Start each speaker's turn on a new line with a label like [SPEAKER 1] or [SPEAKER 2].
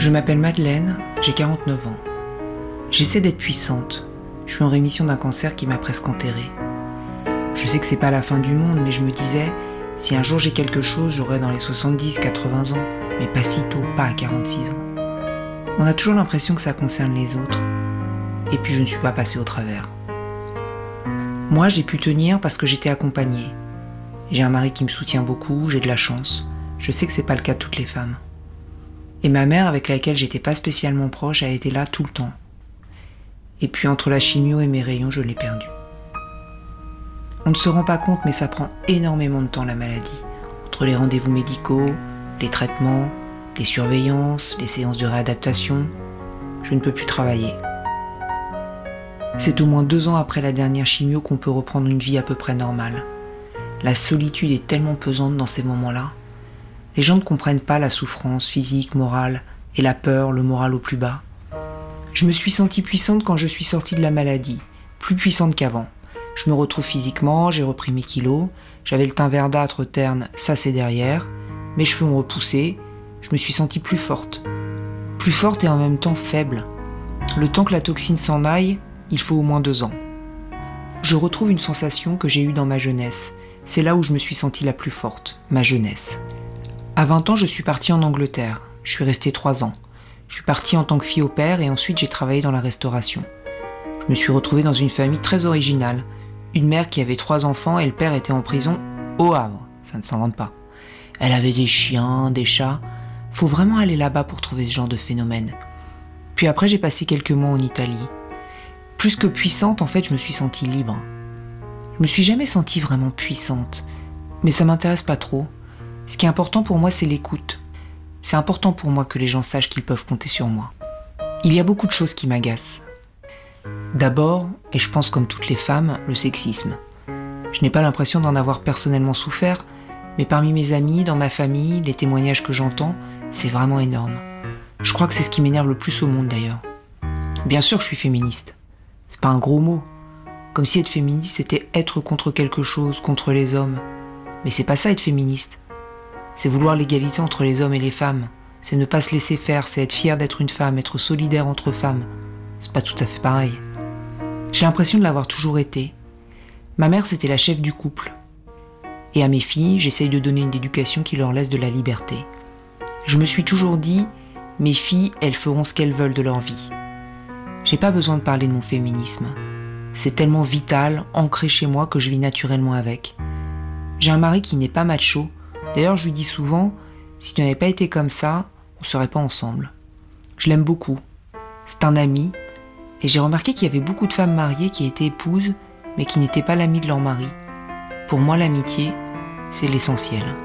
[SPEAKER 1] Je m'appelle Madeleine, j'ai 49 ans. J'essaie d'être puissante. Je suis en rémission d'un cancer qui m'a presque enterrée. Je sais que c'est pas la fin du monde, mais je me disais, si un jour j'ai quelque chose, j'aurai dans les 70-80 ans, mais pas si tôt, pas à 46 ans. On a toujours l'impression que ça concerne les autres, et puis je ne suis pas passée au travers. Moi, j'ai pu tenir parce que j'étais accompagnée. J'ai un mari qui me soutient beaucoup, j'ai de la chance. Je sais que c'est pas le cas de toutes les femmes. Et ma mère, avec laquelle j'étais pas spécialement proche, a été là tout le temps. Et puis entre la chimio et mes rayons, je l'ai perdue. On ne se rend pas compte, mais ça prend énormément de temps la maladie. Entre les rendez-vous médicaux, les traitements, les surveillances, les séances de réadaptation, je ne peux plus travailler. C'est au moins 2 ans après la dernière chimio qu'on peut reprendre une vie à peu près normale. La solitude est tellement pesante dans ces moments-là. Les gens ne comprennent pas la souffrance physique, morale, et la peur, le moral au plus bas. Je me suis sentie puissante quand je suis sortie de la maladie, plus puissante qu'avant. Je me retrouve physiquement, j'ai repris mes kilos, j'avais le teint verdâtre terne, ça c'est derrière, mes cheveux ont repoussé, je me suis sentie plus forte et en même temps faible. Le temps que la toxine s'en aille, il faut au moins 2 ans. Je retrouve une sensation que j'ai eue dans ma jeunesse, c'est là où je me suis sentie la plus forte, ma jeunesse. À 20 ans, je suis partie en Angleterre. Je suis restée 3 ans. Je suis partie en tant que fille au père et ensuite j'ai travaillé dans la restauration. Je me suis retrouvée dans une famille très originale. Une mère qui avait 3 enfants et le père était en prison au Havre. Ça ne s'invente pas. Elle avait des chiens, des chats. Faut vraiment aller là-bas pour trouver ce genre de phénomène. Puis après, j'ai passé quelques mois en Italie. Plus que puissante, en fait, je me suis sentie libre. Je me suis jamais sentie vraiment puissante. Mais ça m'intéresse pas trop. Ce qui est important pour moi, c'est l'écoute. C'est important pour moi que les gens sachent qu'ils peuvent compter sur moi. Il y a beaucoup de choses qui m'agacent. D'abord, et je pense comme toutes les femmes, le sexisme. Je n'ai pas l'impression d'en avoir personnellement souffert, mais parmi mes amis, dans ma famille, les témoignages que j'entends, c'est vraiment énorme. Je crois que c'est ce qui m'énerve le plus au monde d'ailleurs. Bien sûr que je suis féministe. C'est pas un gros mot. Comme si être féministe c'était être contre quelque chose, contre les hommes. Mais c'est pas ça être féministe. C'est vouloir l'égalité entre les hommes et les femmes. C'est ne pas se laisser faire, c'est être fier d'être une femme, être solidaire entre femmes. C'est pas tout à fait pareil. J'ai l'impression de l'avoir toujours été. Ma mère, c'était la chef du couple. Et à mes filles, j'essaye de donner une éducation qui leur laisse de la liberté. Je me suis toujours dit, mes filles, elles feront ce qu'elles veulent de leur vie. J'ai pas besoin de parler de mon féminisme. C'est tellement vital, ancré chez moi que je vis naturellement avec. J'ai un mari qui n'est pas macho. D'ailleurs, je lui dis souvent, si tu n'avais pas été comme ça, on ne serait pas ensemble. Je l'aime beaucoup. C'est un ami. Et j'ai remarqué qu'il y avait beaucoup de femmes mariées qui étaient épouses, mais qui n'étaient pas l'amie de leur mari. Pour moi, l'amitié, c'est l'essentiel.